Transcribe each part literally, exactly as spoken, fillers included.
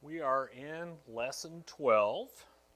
We are in lesson twelve,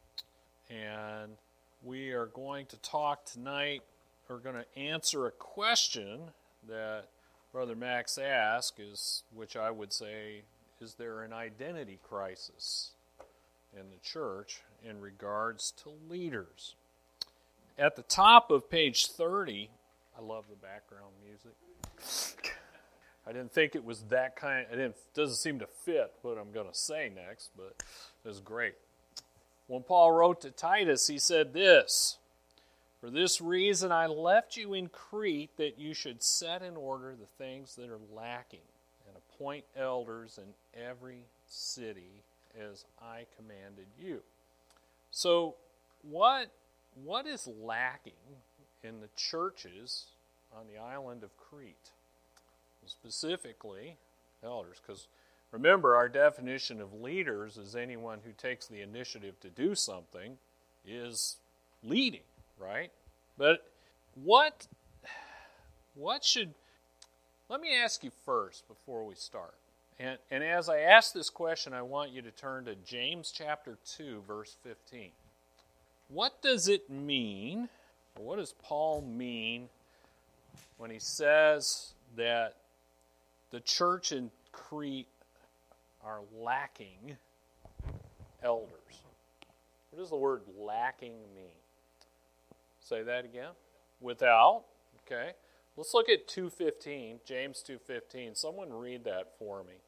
and we are going to talk tonight, we're going to answer a question that Brother Max asked, is, which I would say, is there an identity crisis in the church in regards to leaders? At the top of page thirty, I love the background music. I didn't think it was that kind. It didn't, doesn't seem to fit what I'm going to say next, but it was great. When Paul wrote to Titus, he said this, "For this reason I left you in Crete, that you should set in order the things that are lacking, and appoint elders in every city as I commanded you." So what what is lacking in the churches on the island of Crete? Specifically, elders, because remember, our definition of leaders is anyone who takes the initiative to do something is leading, right? But what, what should, let me ask you first before we start. And, and as I ask this question, I want you to turn to James chapter two, verse fifteen. What does it mean, or what does Paul mean when he says that the church in Crete are lacking elders? What does the word lacking mean? Say that again. Without. Okay. Let's look at two fifteen, James two fifteen. Someone read that for me.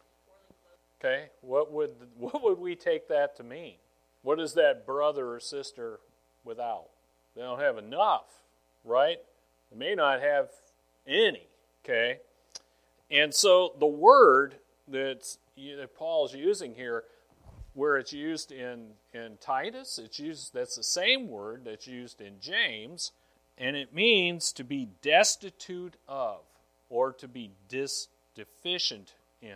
Okay. What would what would we take that to mean? What is that brother or sister without? They don't have enough, right? They may not have any. Okay. And so the word that's, that Paul's using here, where it's used in, in Titus, it's used, that's the same word that's used in James, and it means to be destitute of, or to be dis, deficient in.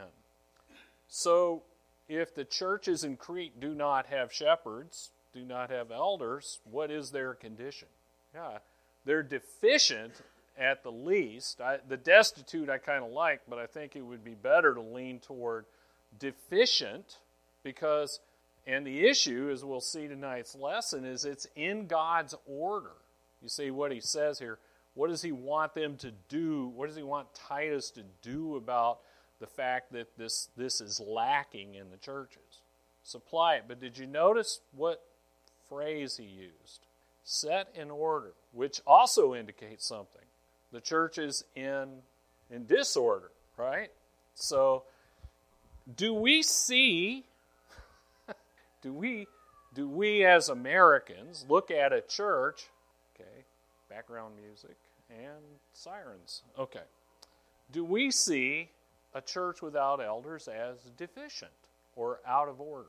So if the churches in Crete do not have shepherds, do not have elders, what is their condition? Yeah, they're deficient at the least. I, the destitute I kind of like, but I think it would be better to lean toward deficient, because, and the issue, as we'll see tonight's lesson, is it's in God's order. You see what he says here. What does he want them to do? What does he want Titus to do about the fact that this, this is lacking in the churches? Supply it. But did you notice what phrase he used? Set in order, which also indicates something. The church is in, in disorder, right? So, do we see, do we, do we as Americans look at a church, okay, background music and sirens, okay, do we see a church without elders as deficient or out of order?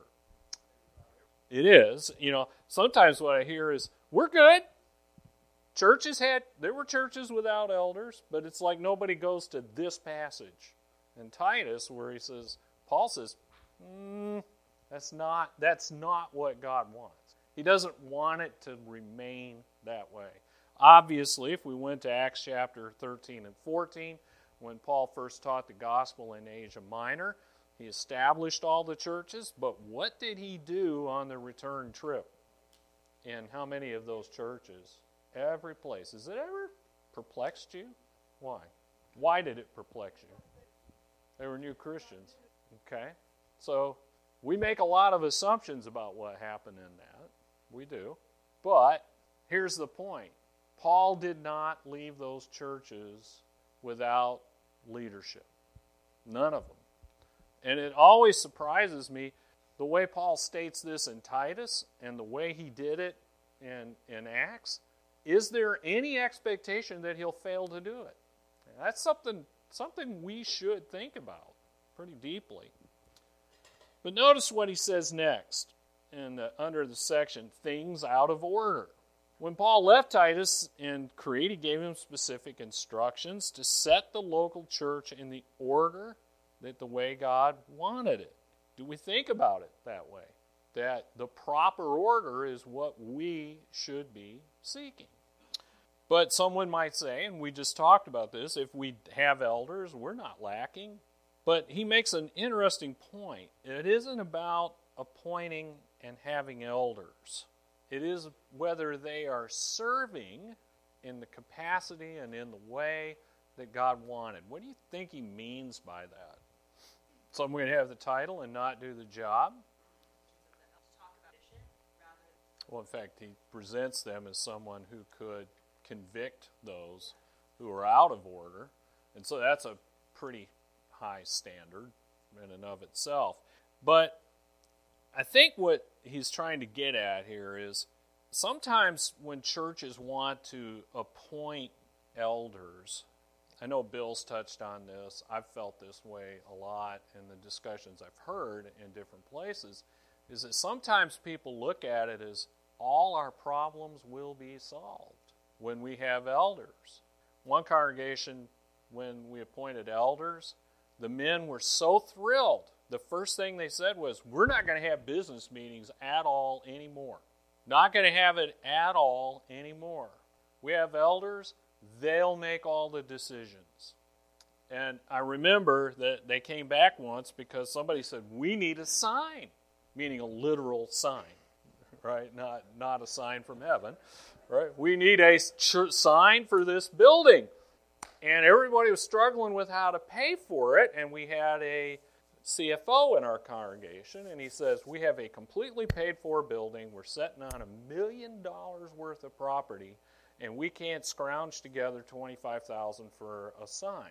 It is. You know, sometimes what I hear is, we're good. Churches had, there were churches without elders, but it's like nobody goes to this passage in Titus where he says, Paul says, mm, that's not, that's not what God wants. He doesn't want it to remain that way. Obviously, if we went to Acts chapter thirteen and fourteen, when Paul first taught the gospel in Asia Minor, he established all the churches, but what did he do on the return trip? In how many of those churches? Every place. Has it ever perplexed you? Why? Why did it perplex you? They were new Christians. Okay? So, we make a lot of assumptions about what happened in that. We do. But, here's the point. Paul did not leave those churches without leadership. None of them. And it always surprises me the way Paul states this in Titus and the way he did it in, in Acts. Is there any expectation that he'll fail to do it? That's something something we should think about pretty deeply. But notice what he says next in the, under the section, things out of order. When Paul left Titus in Crete, he gave him specific instructions to set the local church in the order that the way God wanted it. Do we think about it that way? That the proper order is what we should be seeking. But someone might say, and we just talked about this, if we have elders, we're not lacking. But he makes an interesting point. It isn't about appointing and having elders. It is whether they are serving in the capacity and in the way that God wanted. What do you think he means by that? So I'm going to have the title and not do the job? Well, in fact, he presents them as someone who could convict those who are out of order. And so that's a pretty high standard in and of itself. But I think what he's trying to get at here is sometimes when churches want to appoint elders, I know Bill's touched on this, I've felt this way a lot in the discussions I've heard in different places, is that sometimes people look at it as all our problems will be solved when we have elders. One congregation, when we appointed elders, the men were so thrilled. The first thing they said was, we're not going to have business meetings at all anymore. Not going to have it at all anymore. We have elders, they'll make all the decisions. And I remember that they came back once because somebody said, we need a sign, meaning a literal sign, right? Not, not a sign from heaven, right? We need a ch- sign for this building. And everybody was struggling with how to pay for it, and we had a C F O in our congregation, and he says, we have a completely paid-for building, we're sitting on a million dollars worth of property, and we can't scrounge together twenty-five thousand dollars for a sign.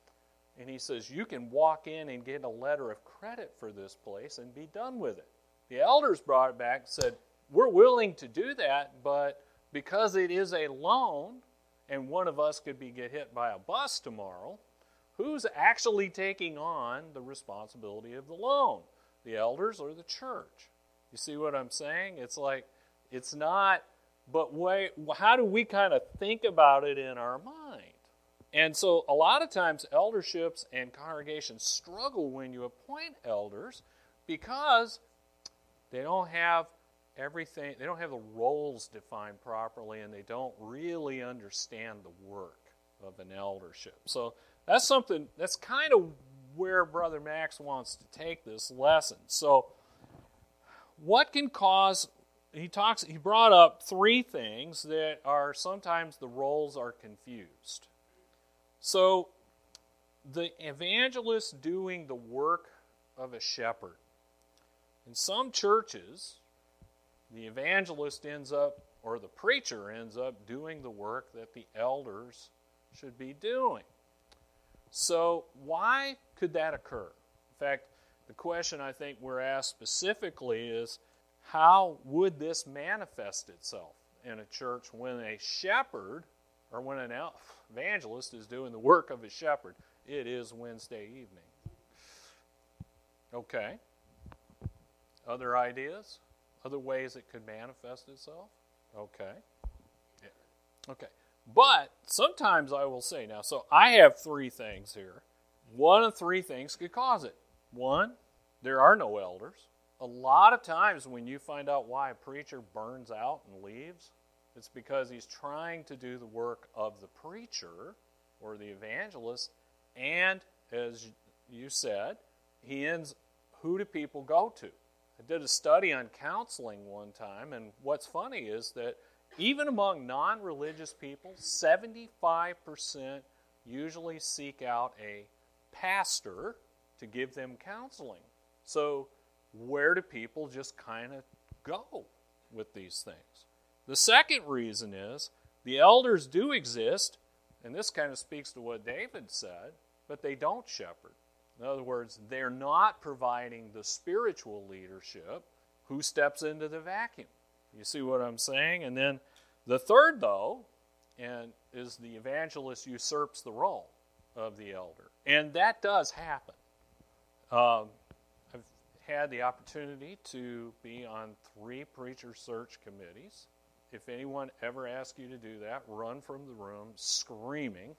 And he says, you can walk in and get a letter of credit for this place and be done with it. The elders brought it back and said, we're willing to do that, but because it is a loan, and one of us could be get hit by a bus tomorrow, who's actually taking on the responsibility of the loan? The elders or the church? You see what I'm saying? It's like, it's not, but wait, how do we kind of think about it in our mind? And so a lot of times elderships and congregations struggle when you appoint elders because they don't have everything, they don't have the roles defined properly, and they don't really understand the work of an eldership. So that's something, that's kind of where Brother Max wants to take this lesson. So what can cause, he talks, he brought up three things that are sometimes the roles are confused. So the evangelist doing the work of a shepherd. In some churches, the evangelist ends up, or the preacher ends up doing the work that the elders should be doing. So why could that occur? In fact, the question I think we're asked specifically is, how would this manifest itself in a church when a shepherd, or when an evangelist is doing the work of a shepherd? It is Wednesday evening. Okay. Other ideas? Other ways it could manifest itself? Okay. Yeah. Okay. But sometimes I will say, now, so I have three things here. One of three things could cause it. One, there are no elders. A lot of times when you find out why a preacher burns out and leaves, it's because he's trying to do the work of the preacher or the evangelist, and as you said, he ends, who do people go to? I did a study on counseling one time, and what's funny is that even among non-religious people, seventy-five percent usually seek out a pastor to give them counseling. So where do people just kind of go with these things? The second reason is the elders do exist, and this kind of speaks to what David said, but they don't shepherd. In other words, they're not providing the spiritual leadership. Who steps into the vacuum? You see what I'm saying? And then the third, though, and is the evangelist usurps the role of the elder. And that does happen. Um, I've had the opportunity to be on three preacher search committees. If anyone ever asks you to do that, run from the room screaming.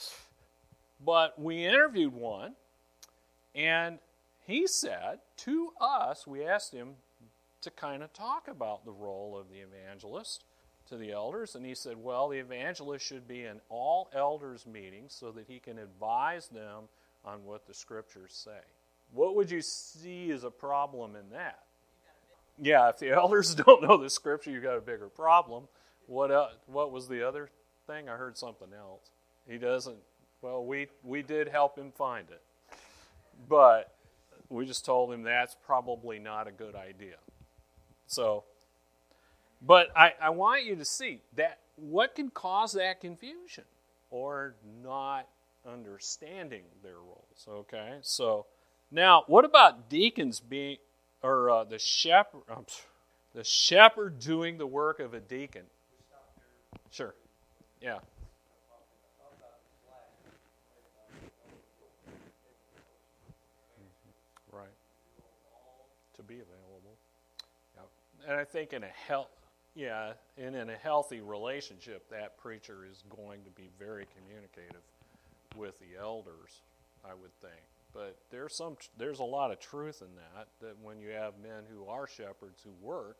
But we interviewed one, and he said to us, we asked him to kind of talk about the role of the evangelist to the elders, and he said, well, the evangelist should be in all elders' meetings so that he can advise them on what the scriptures say. What would you see as a problem in that? Yeah, if the elders don't know the scripture, you've got a bigger problem. What uh, what was the other thing? I heard something else. He doesn't, well, we, we did help him find it. But we just told him that's probably not a good idea. So, but I, I want you to see that what can cause that confusion or not understanding their roles, okay? So, now, what about deacons being, or uh, the shepherd, um, the shepherd doing the work of a deacon? Sure, yeah. Right. To be available. Yep. And I think in a health, yeah, and in a healthy relationship, that preacher is going to be very communicative with the elders, I would think. But there's some, there's a lot of truth in that. That when you have men who are shepherds who work,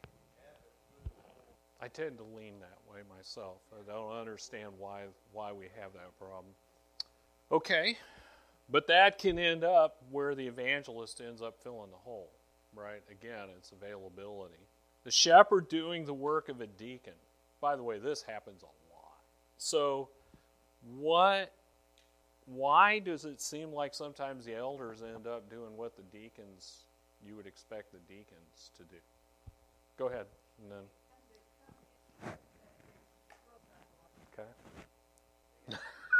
I tend to lean that way myself. I don't understand why why we have that problem. Okay. But that can end up where the evangelist ends up filling the hole, right? Again, it's availability. The shepherd doing the work of a deacon. By the way, this happens a lot. So, what? Why does it seem like sometimes the elders end up doing what the deacons, you would expect the deacons to do? Go ahead, and then. Okay.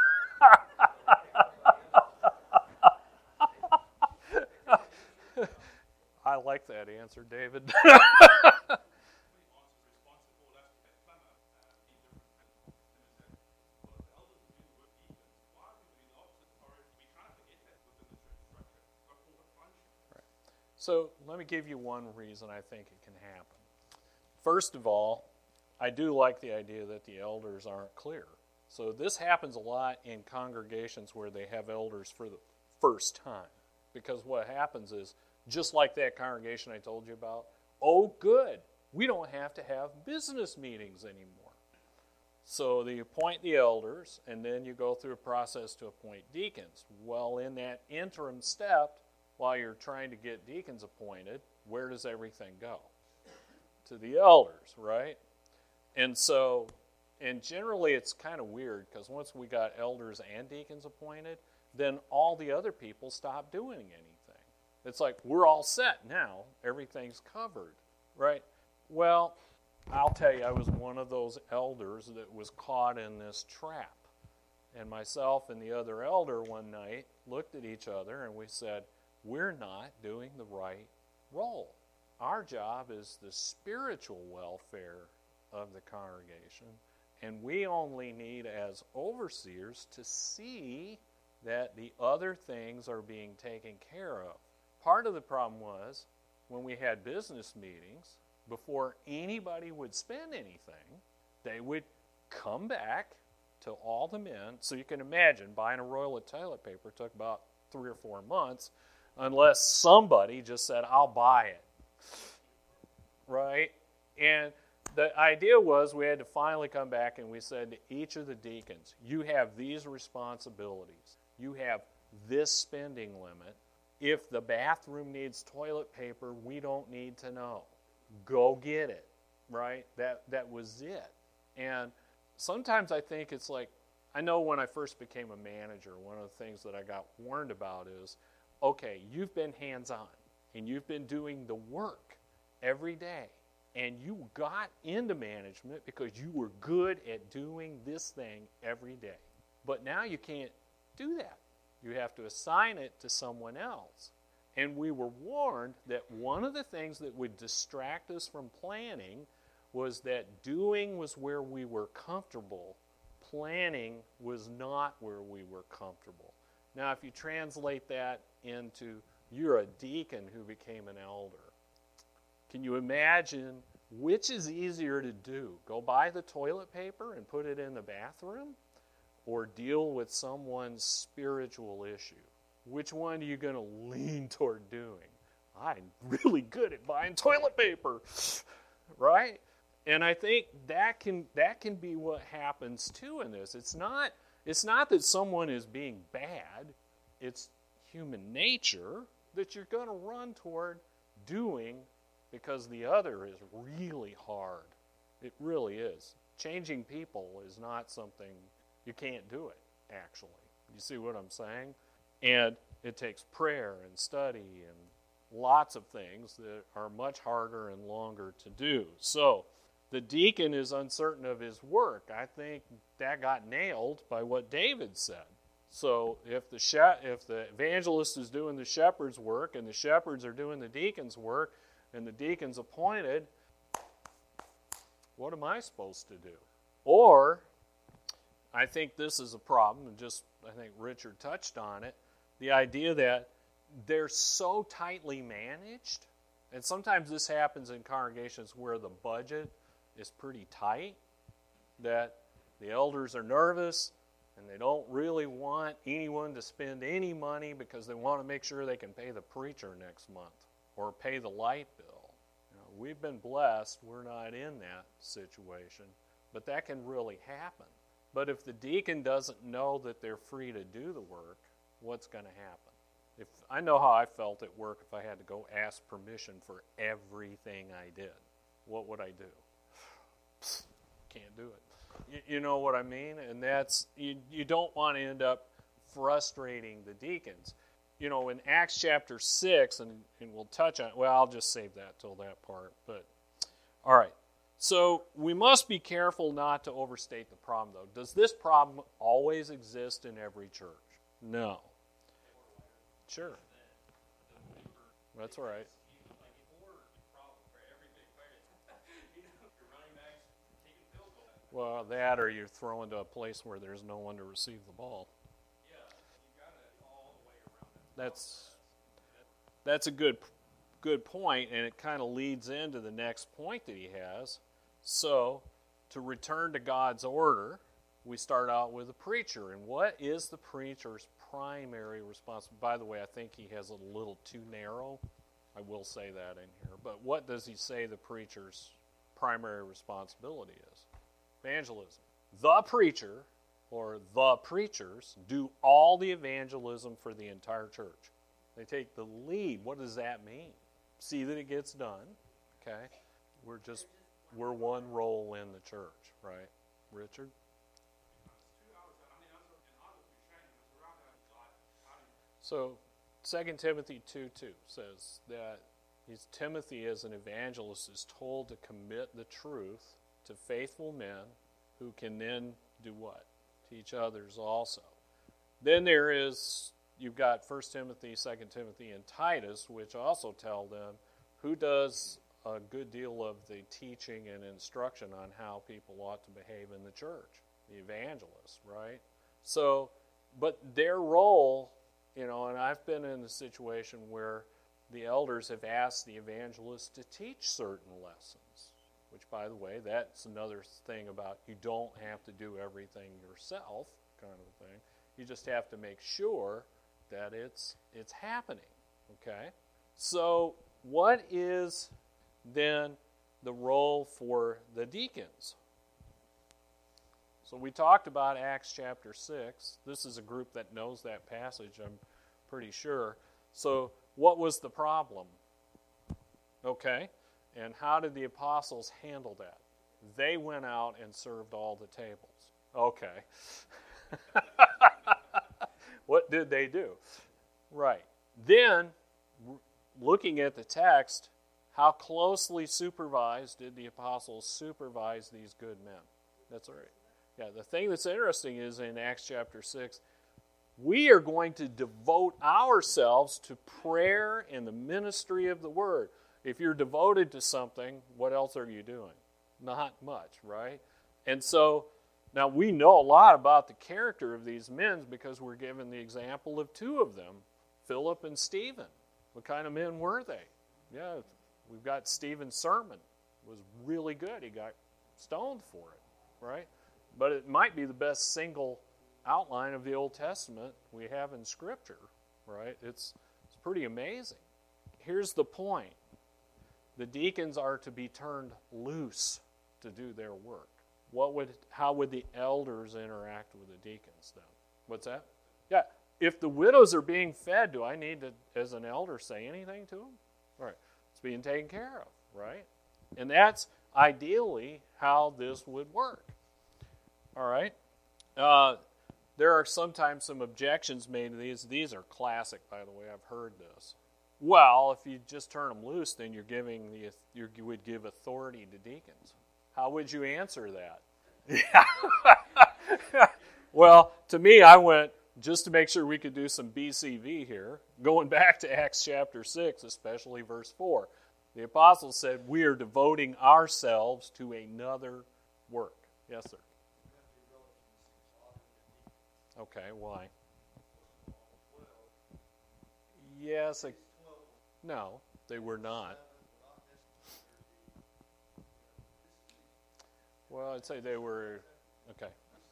I like that answer, David. So let me give you one reason I think it can happen. First of all, I do like the idea that the elders aren't clear. So this happens a lot in congregations where they have elders for the first time. Because what happens is, just like that congregation I told you about, oh good, we don't have to have business meetings anymore. So they appoint the elders, and then you go through a process to appoint deacons. Well, in that interim step, while you're trying to get deacons appointed, where does everything go? To the elders, right? And so, and generally it's kind of weird, because once we got elders and deacons appointed, then all the other people stop doing anything. It's like, we're all set now. Everything's covered, right? Well, I'll tell you, I was one of those elders that was caught in this trap. And myself and the other elder one night looked at each other and we said, we're not doing the right role. Our job is the spiritual welfare of the congregation, and we only need, as overseers, to see that the other things are being taken care of. Part of the problem was, when we had business meetings, before anybody would spend anything, they would come back to all the men. So you can imagine, buying a roll of toilet paper took about three or four months, unless somebody just said, I'll buy it. Right? And the idea was we had to finally come back and we said to each of the deacons, you have these responsibilities. You have this spending limit. If the bathroom needs toilet paper, we don't need to know. Go get it. Right? That that was it. And sometimes I think it's like, I know when I first became a manager, one of the things that I got warned about is, okay, you've been hands-on, and you've been doing the work every day, and you got into management because you were good at doing this thing every day. But now you can't do that. You have to assign it to someone else. And we were warned that one of the things that would distract us from planning was that doing was where we were comfortable. Planning was not where we were comfortable. Now, if you translate that into you're a deacon who became an elder, can you imagine which is easier to do? Go buy the toilet paper and put it in the bathroom, or deal with someone's spiritual issue? Which one are you going to lean toward doing? I'm really good at buying toilet paper, right? And I think that can that can be what happens too in this. It's not it's not that someone is being bad. it's human nature that you're going to run toward doing because the other is really hard. It really is. Changing people is not something, you can't do it, actually. You see what I'm saying? And it takes prayer and study and lots of things that are much harder and longer to do. So, the deacon is uncertain of his work. I think that got nailed by what David said. So, if the she- if the evangelist is doing the shepherd's work and the shepherds are doing the deacon's work and the deacon's appointed, what am I supposed to do? Or, I think this is a problem, and just I think Richard touched on it, the idea that they're so tightly managed, and sometimes this happens in congregations where the budget is pretty tight, that the elders are nervous and they don't really want anyone to spend any money because they want to make sure they can pay the preacher next month or pay the light bill. You know, we've been blessed, we're not in that situation, but that can really happen. But if the deacon doesn't know that they're free to do the work, what's going to happen? If I know how I felt at work if I had to go ask permission for everything I did, what would I do? Can't do it. You, you know what I mean? And that's, you, you don't want to end up frustrating the deacons. You know, in Acts chapter six, and, and we'll touch on, well, I'll just save that till that part. But, all right. So we must be careful not to overstate the problem, though. Does this problem always exist in every church? No. Sure. That's all right. Well, that or you throw into a place where there's no one to receive the ball. That's that's a good good point, and it kind of leads into the next point that he has. So, to return to God's order, we start out with the preacher. And what is the preacher's primary responsibility? By the way, I think he has a little too narrow. I will say that in here. But what does he say the preacher's primary responsibility is? Evangelism. The preacher, or the preachers, do all the evangelism for the entire church. They take the lead. What does that mean? See that it gets done. Okay? We're just, we're one role in the church, right? Richard? So, Second Timothy two two says that he's, Timothy as an evangelist is told to commit the truth to faithful men who can then do what? Teach others also. Then there is, you've got First Timothy, Second Timothy, and Titus, which also tell them who does a good deal of the teaching and instruction on how people ought to behave in the church. The evangelist, right? So, but their role, you know, and I've been in a situation where the elders have asked the evangelist to teach certain lessons. Which, by the way, that's another thing about you don't have to do everything yourself, kind of a thing. You just have to make sure that it's it's happening, okay? So what is then the role for the deacons? So we talked about Acts chapter six. This is a group that knows that passage, I'm pretty sure. So what was the problem? Okay. And how did the apostles handle that? They went out and served all the tables. Okay. What did they do? Right. Then, looking at the text, how closely supervised did the apostles supervise these good men? That's all right. Yeah, the thing that's interesting is in Acts chapter six, we are going to devote ourselves to prayer and the ministry of the word. If you're devoted to something, what else are you doing? Not much, right? And so, now we know a lot about the character of these men because we're given the example of two of them, Philip and Stephen. What kind of men were they? Yeah, we've got Stephen's sermon. It was really good. He got stoned for it, right? But it might be the best single outline of the Old Testament we have in Scripture, right? It's, it's pretty amazing. Here's the point. The deacons are to be turned loose to do their work. What would, how would the elders interact with the deacons then? What's that? Yeah, if the widows are being fed, do I need to, as an elder, say anything to them? All right. It's being taken care of, right? And that's ideally how this would work. All right. Uh, there are sometimes some objections made to these. These are classic, by the way. I've heard this. Well, if you just turn them loose, then you're giving the you would give authority to deacons. How would you answer that? Yeah. Well, to me, I went, just to make sure we could do some B C V here, going back to Acts chapter six, especially verse four. The apostles said, we are devoting ourselves to another work. Yes, sir. Okay, why? Yes, I, no, they were not. Well, I'd say they were, okay.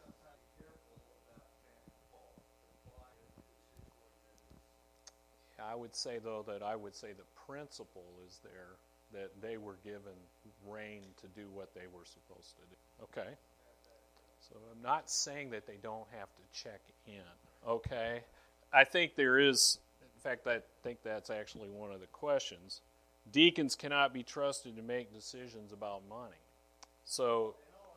I would say, though, that I would say the principle is there, that they were given reign to do what they were supposed to do. Okay. So I'm not saying that they don't have to check in. Okay. I think there is, in fact, I think that's actually one of the questions. Deacons cannot be trusted to make decisions about money. So,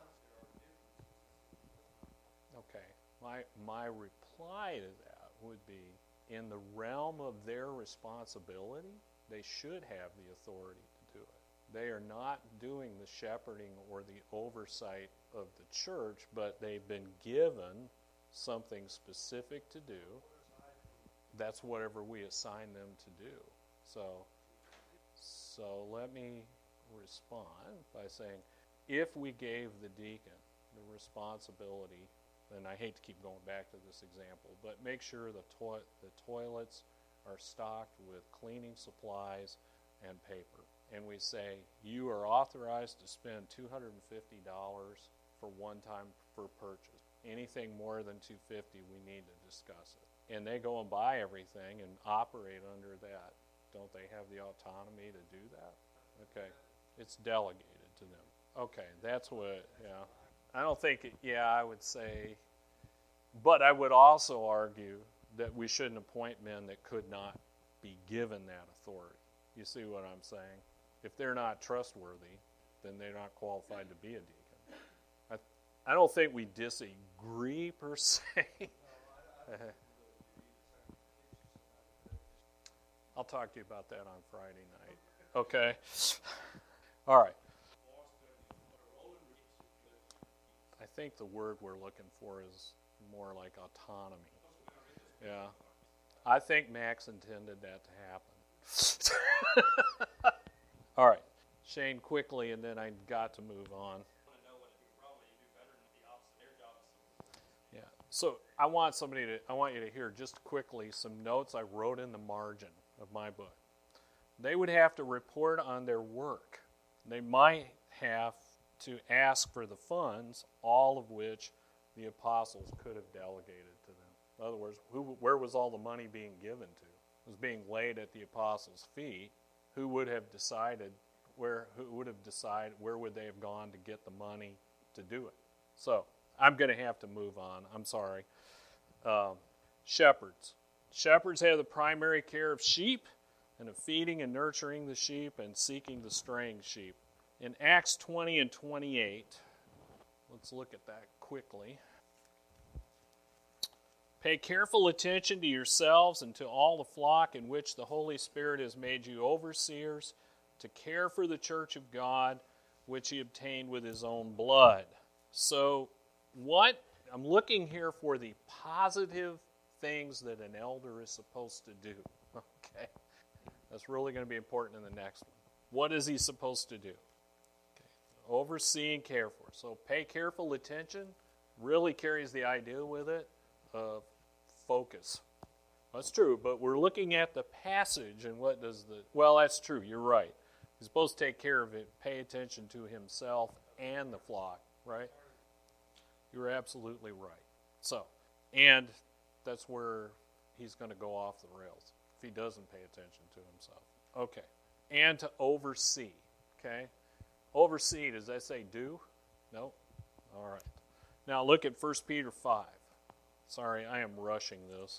okay, my my reply to that would be, in the realm of their responsibility, they should have the authority to do it. They are not doing the shepherding or the oversight of the church, but they've been given something specific to do. That's whatever we assign them to do. So, so let me respond by saying, if we gave the deacon the responsibility, and I hate to keep going back to this example, but make sure the, to- the toilets are stocked with cleaning supplies and paper. And we say, you are authorized to spend two hundred fifty dollars for one time for purchase. Anything more than two hundred fifty dollars, we need to discuss it. And they go and buy everything and operate under that. Don't they have the autonomy to do that? Okay. It's delegated to them. Okay, that's what, yeah. I don't think, it, yeah, I would say, but I would also argue that we shouldn't appoint men that could not be given that authority. You see what I'm saying? If they're not trustworthy, then they're not qualified to be a deacon. I, I don't think we disagree per se. I'll talk to you about that on Friday night. Okay? All right. I think the word we're looking for is more like autonomy. Yeah. I think Max intended that to happen. All right. Shane, quickly, and then I got to move on. Yeah. So I want somebody to, I want you to hear just quickly some notes I wrote in the margin of my book. They would have to report on their work. They might have to ask for the funds, all of which the apostles could have delegated to them. In other words, who, where was all the money being given to? It was being laid at the apostles' feet. Who would have decided where? Who would have decided where would they have gone to get the money to do it? So I'm going to have to move on. I'm sorry. Um, shepherds. Shepherds have the primary care of sheep and of feeding and nurturing the sheep and seeking the straying sheep. In Acts twenty and twenty-eight, let's look at that quickly. Pay careful attention to yourselves and to all the flock in which the Holy Spirit has made you overseers to care for the church of God, which he obtained with his own blood. So what, I'm looking here for the positive things that an elder is supposed to do. Okay, that's really going to be important in the next one. What is he supposed to do? Oversee and care for. So pay careful attention really carries the idea with it of focus. That's true, but we're looking at the passage and what does the, well, that's true, you're right. He's supposed to take care of it, pay attention to himself and the flock, right? You're absolutely right. So, and that's where he's going to go off the rails if he doesn't pay attention to himself. Okay. And to oversee, okay? Oversee, does that say do? No? All right. Now look at First Peter five. Sorry, I am rushing this.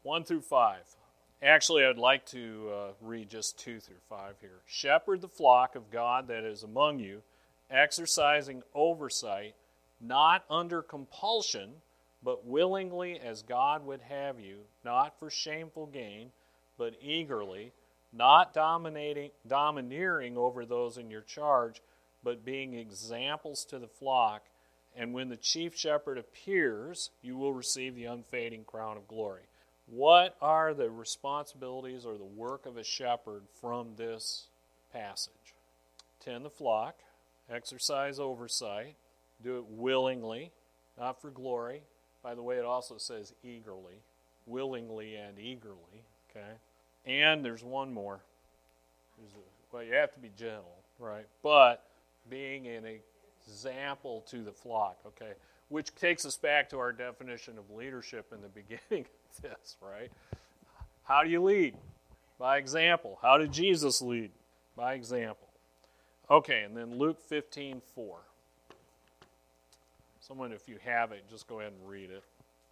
one through five. Actually, I'd like to uh, read just two through five here. Shepherd the flock of God that is among you, exercising oversight, not under compulsion, but willingly as God would have you, not for shameful gain, but eagerly, not dominating, domineering over those in your charge, but being examples to the flock. And when the chief shepherd appears, you will receive the unfading crown of glory. What are the responsibilities or the work of a shepherd from this passage? Tend the flock, exercise oversight, do it willingly, not for glory. By the way, it also says eagerly, willingly and eagerly. Okay, and there's one more. There's a, well, you have to be gentle, right? But being an example to the flock. Okay, which takes us back to our definition of leadership in the beginning of this, right? How do you lead? By example. How did Jesus lead? By example. Okay, and then Luke fifteen four. Someone, if you have it, just go ahead and read it.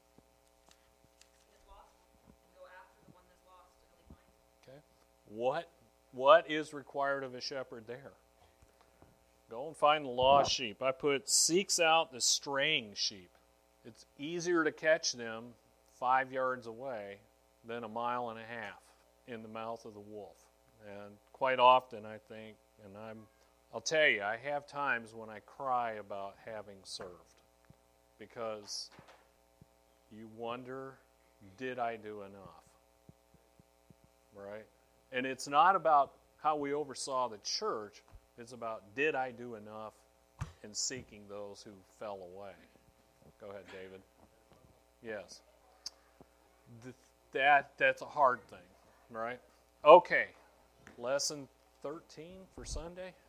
Okay. What what is required of a shepherd there? Go and find the lost sheep. I put seeks out the straying sheep. It's easier to catch them five yards away than a mile and a half in the mouth of the wolf. And quite often I think, and I'm, I'll tell you, I have times when I cry about having served, because you wonder, did I do enough? Right? And it's not about how we oversaw the church. It's about, did I do enough in seeking those who fell away? Go ahead, David. Yes. Th- that that's a hard thing, right? Okay. Lesson thirteen for Sunday.